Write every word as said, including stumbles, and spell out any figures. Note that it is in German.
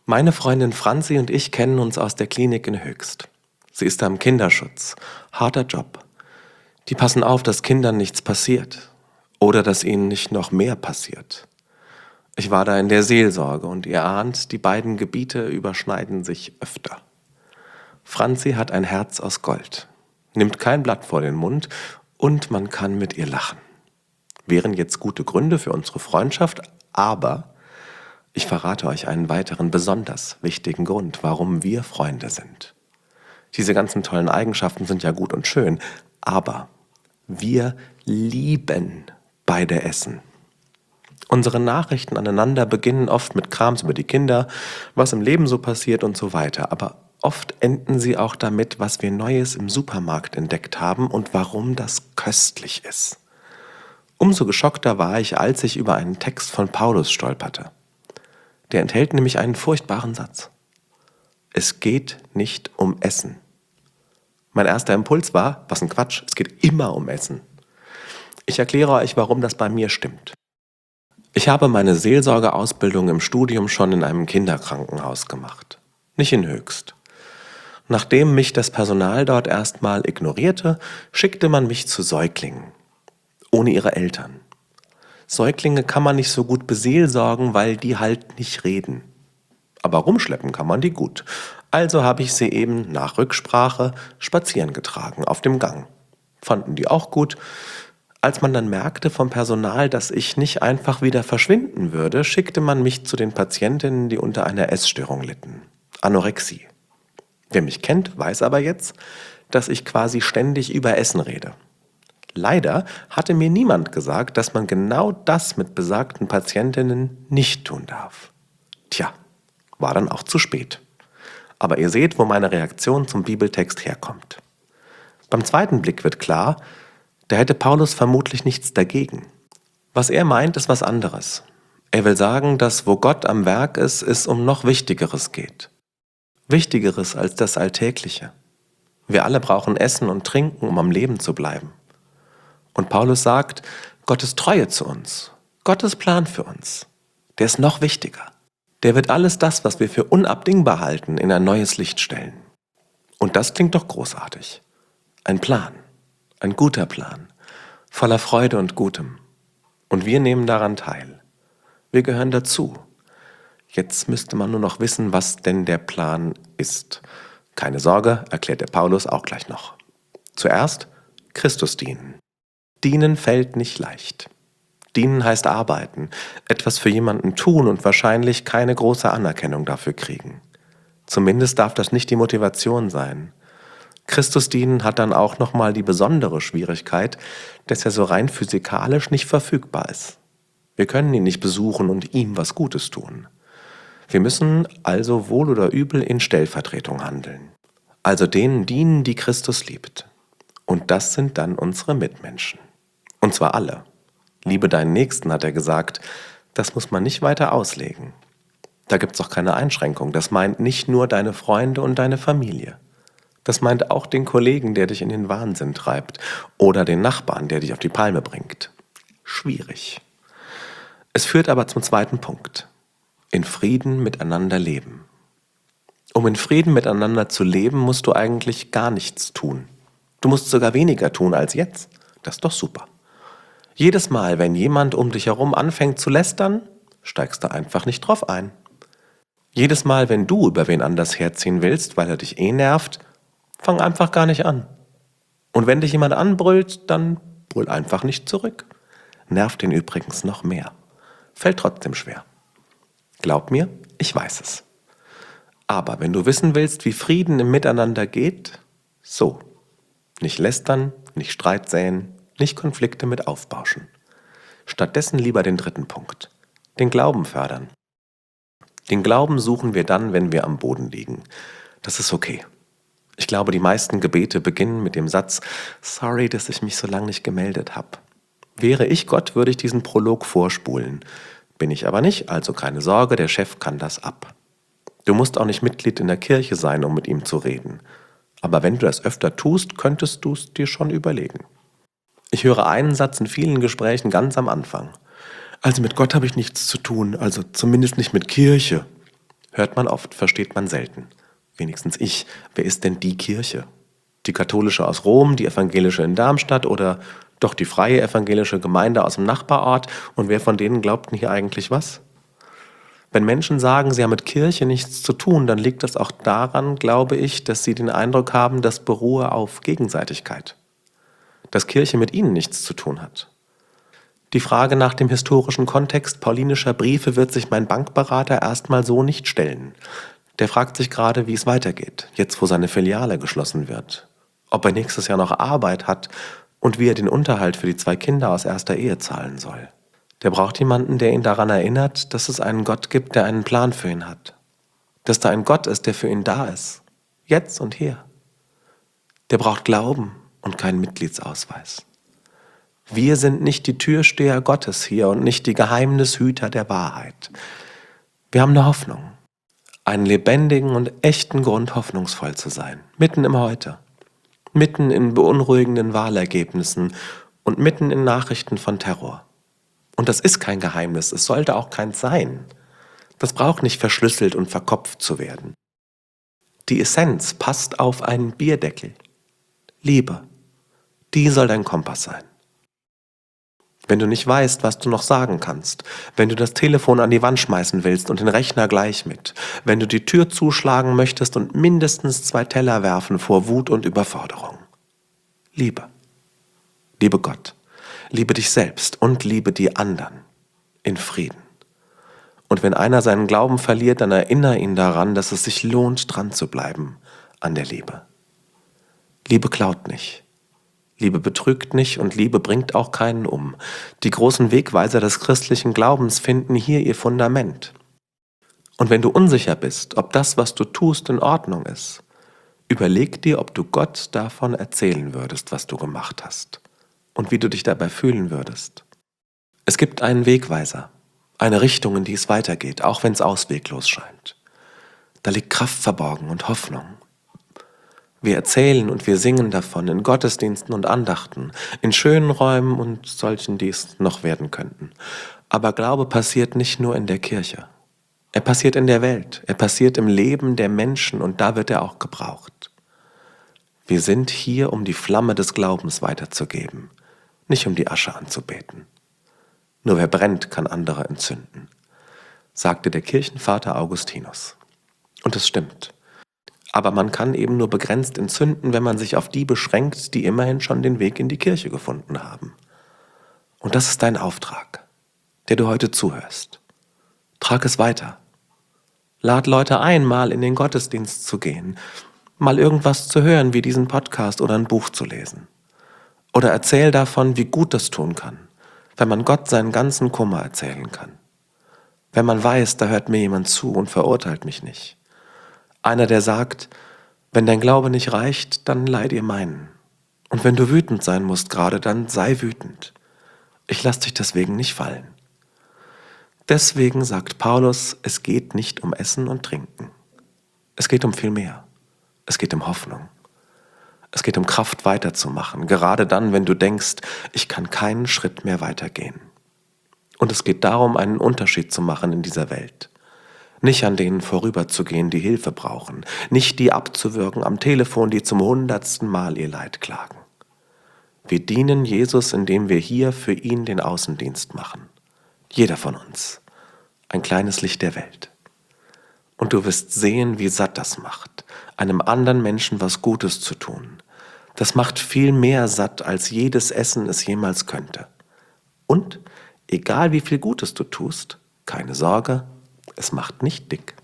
Meine Freundin Franzi und ich kennen uns aus der Klinik in Höchst. Sie ist da im Kinderschutz. Harter Job. Die passen auf, dass Kindern nichts passiert. Oder dass ihnen nicht noch mehr passiert. Ich war da in der Seelsorge und ihr ahnt, die beiden Gebiete überschneiden sich öfter. Franzi hat ein Herz aus Gold, nimmt kein Blatt vor den Mund und man kann mit ihr lachen. Wären jetzt gute Gründe für unsere Freundschaft, aber ich verrate euch einen weiteren besonders wichtigen Grund, warum wir Freunde sind. Diese ganzen tollen Eigenschaften sind ja gut und schön, aber wir lieben beide Essen. Unsere Nachrichten aneinander beginnen oft mit Krams über die Kinder, was im Leben so passiert und so weiter. Aber oft enden sie auch damit, was wir Neues im Supermarkt entdeckt haben und warum das köstlich ist. Umso geschockter war ich, als ich über einen Text von Paulus stolperte. Der enthält nämlich einen furchtbaren Satz. Es geht nicht um Essen. Mein erster Impuls war, was ein Quatsch, es geht immer um Essen. Ich erkläre euch, warum das bei mir stimmt. Ich habe meine Seelsorgeausbildung im Studium schon in einem Kinderkrankenhaus gemacht, nicht in Höchst. Nachdem mich das Personal dort erstmal ignorierte, schickte man mich zu Säuglingen, ohne ihre Eltern. Säuglinge kann man nicht so gut beseelsorgen, weil die halt nicht reden. Aber rumschleppen kann man die gut. Also habe ich sie eben nach Rücksprache spazieren getragen auf dem Gang. Fanden die auch gut. Als man dann merkte vom Personal, dass ich nicht einfach wieder verschwinden würde, schickte man mich zu den Patientinnen, die unter einer Essstörung litten. Anorexie. Wer mich kennt, weiß aber jetzt, dass ich quasi ständig über Essen rede. Leider hatte mir niemand gesagt, dass man genau das mit besagten Patientinnen nicht tun darf. Tja, war dann auch zu spät. Aber ihr seht, wo meine Reaktion zum Bibeltext herkommt. Beim zweiten Blick wird klar, da hätte Paulus vermutlich nichts dagegen. Was er meint, ist was anderes. Er will sagen, dass wo Gott am Werk ist, es um noch Wichtigeres geht. Wichtigeres als das Alltägliche. Wir alle brauchen Essen und Trinken, um am Leben zu bleiben. Und Paulus sagt, Gottes Treue zu uns, Gottes Plan für uns, der ist noch wichtiger. Der wird alles das, was wir für unabdingbar halten, in ein neues Licht stellen. Und das klingt doch großartig. Ein Plan. Ein guter Plan, voller Freude und Gutem. Und wir nehmen daran teil. Wir gehören dazu. Jetzt müsste man nur noch wissen, was denn der Plan ist. Keine Sorge, erklärt der Paulus auch gleich noch. Zuerst Christus dienen. Dienen fällt nicht leicht. Dienen heißt arbeiten, etwas für jemanden tun und wahrscheinlich keine große Anerkennung dafür kriegen. Zumindest darf das nicht die Motivation sein. Christus dienen hat dann auch nochmal die besondere Schwierigkeit, dass er so rein physikalisch nicht verfügbar ist. Wir können ihn nicht besuchen und ihm was Gutes tun. Wir müssen also wohl oder übel in Stellvertretung handeln. Also denen dienen, die Christus liebt. Und das sind dann unsere Mitmenschen. Und zwar alle. Liebe deinen Nächsten, hat er gesagt, das muss man nicht weiter auslegen. Da gibt's auch keine Einschränkung. Das meint nicht nur deine Freunde und deine Familie. Das meint auch den Kollegen, der dich in den Wahnsinn treibt, oder den Nachbarn, der dich auf die Palme bringt. Schwierig. Es führt aber zum zweiten Punkt. In Frieden miteinander leben. Um in Frieden miteinander zu leben, musst du eigentlich gar nichts tun. Du musst sogar weniger tun als jetzt. Das ist doch super. Jedes Mal, wenn jemand um dich herum anfängt zu lästern, steigst du einfach nicht drauf ein. Jedes Mal, wenn du über wen anders herziehen willst, weil er dich eh nervt, fang einfach gar nicht an. Und wenn dich jemand anbrüllt, dann brüll einfach nicht zurück. Nervt ihn übrigens noch mehr. Fällt trotzdem schwer. Glaub mir, ich weiß es. Aber wenn du wissen willst, wie Frieden im Miteinander geht, so. Nicht lästern, nicht Streit säen, nicht Konflikte mit aufbauschen. Stattdessen lieber den dritten Punkt. Den Glauben fördern. Den Glauben suchen wir dann, wenn wir am Boden liegen. Das ist okay. Ich glaube, die meisten Gebete beginnen mit dem Satz, sorry, dass ich mich so lange nicht gemeldet habe. Wäre ich Gott, würde ich diesen Prolog vorspulen. Bin ich aber nicht, also keine Sorge, der Chef kann das ab. Du musst auch nicht Mitglied in der Kirche sein, um mit ihm zu reden. Aber wenn du das öfter tust, könntest du es dir schon überlegen. Ich höre einen Satz in vielen Gesprächen ganz am Anfang. Also mit Gott habe ich nichts zu tun, also zumindest nicht mit Kirche. Hört man oft, versteht man selten. Wenigstens ich. Wer ist denn die Kirche? Die katholische aus Rom, die evangelische in Darmstadt oder doch die freie evangelische Gemeinde aus dem Nachbarort? Und wer von denen glaubt denn hier eigentlich was? Wenn Menschen sagen, sie haben mit Kirche nichts zu tun, dann liegt das auch daran, glaube ich, dass sie den Eindruck haben, das beruhe auf Gegenseitigkeit. Dass Kirche mit ihnen nichts zu tun hat. Die Frage nach dem historischen Kontext paulinischer Briefe wird sich mein Bankberater erstmal so nicht stellen. Der fragt sich gerade, wie es weitergeht, jetzt wo seine Filiale geschlossen wird. Ob er nächstes Jahr noch Arbeit hat und wie er den Unterhalt für die zwei Kinder aus erster Ehe zahlen soll. Der braucht jemanden, der ihn daran erinnert, dass es einen Gott gibt, der einen Plan für ihn hat. Dass da ein Gott ist, der für ihn da ist. Jetzt und hier. Der braucht Glauben und keinen Mitgliedsausweis. Wir sind nicht die Türsteher Gottes hier und nicht die Geheimnishüter der Wahrheit. Wir haben eine Hoffnung. Einen lebendigen und echten Grund, hoffnungsvoll zu sein. Mitten im Heute. Mitten in beunruhigenden Wahlergebnissen und mitten in Nachrichten von Terror. Und das ist kein Geheimnis, es sollte auch keins sein. Das braucht nicht verschlüsselt und verkopft zu werden. Die Essenz passt auf einen Bierdeckel. Liebe, die soll dein Kompass sein. Wenn du nicht weißt, was du noch sagen kannst, wenn du das Telefon an die Wand schmeißen willst und den Rechner gleich mit, wenn du die Tür zuschlagen möchtest und mindestens zwei Teller werfen vor Wut und Überforderung. Liebe. Liebe Gott. Liebe dich selbst und liebe die anderen in Frieden. Und wenn einer seinen Glauben verliert, dann erinnere ihn daran, dass es sich lohnt, dran zu bleiben an der Liebe. Liebe klaut nicht. Liebe betrügt nicht und Liebe bringt auch keinen um. Die großen Wegweiser des christlichen Glaubens finden hier ihr Fundament. Und wenn du unsicher bist, ob das, was du tust, in Ordnung ist, überleg dir, ob du Gott davon erzählen würdest, was du gemacht hast. Und wie du dich dabei fühlen würdest. Es gibt einen Wegweiser, eine Richtung, in die es weitergeht, auch wenn es ausweglos scheint. Da liegt Kraft verborgen und Hoffnung. Wir erzählen und wir singen davon in Gottesdiensten und Andachten, in schönen Räumen und solchen, die es noch werden könnten. Aber Glaube passiert nicht nur in der Kirche. Er passiert in der Welt, er passiert im Leben der Menschen und da wird er auch gebraucht. Wir sind hier, um die Flamme des Glaubens weiterzugeben. Nicht um die Asche anzubeten. Nur wer brennt, kann andere entzünden, sagte der Kirchenvater Augustinus. Und es stimmt. Aber man kann eben nur begrenzt entzünden, wenn man sich auf die beschränkt, die immerhin schon den Weg in die Kirche gefunden haben. Und das ist dein Auftrag, der du heute zuhörst. Trag es weiter. Lad Leute ein, mal in den Gottesdienst zu gehen, mal irgendwas zu hören, wie diesen Podcast oder ein Buch zu lesen. Oder erzähl davon, wie gut das tun kann, wenn man Gott seinen ganzen Kummer erzählen kann. Wenn man weiß, da hört mir jemand zu und verurteilt mich nicht. Einer, der sagt, wenn dein Glaube nicht reicht, dann leih dir meinen. Und wenn du wütend sein musst gerade, dann sei wütend. Ich lass dich deswegen nicht fallen. Deswegen sagt Paulus, es geht nicht um Essen und Trinken. Es geht um viel mehr. Es geht um Hoffnung. Es geht um Kraft weiterzumachen, gerade dann, wenn du denkst, ich kann keinen Schritt mehr weitergehen. Und es geht darum, einen Unterschied zu machen in dieser Welt. Nicht an denen vorüberzugehen, die Hilfe brauchen. Nicht die abzuwürgen am Telefon, die zum hundertsten Mal ihr Leid klagen. Wir dienen Jesus, indem wir hier für ihn den Außendienst machen. Jeder von uns. Ein kleines Licht der Welt. Und du wirst sehen, wie satt das macht, einem anderen Menschen was Gutes zu tun. Das macht viel mehr satt, als jedes Essen es jemals könnte. Und, egal wie viel Gutes du tust, keine Sorge, es macht nicht dick.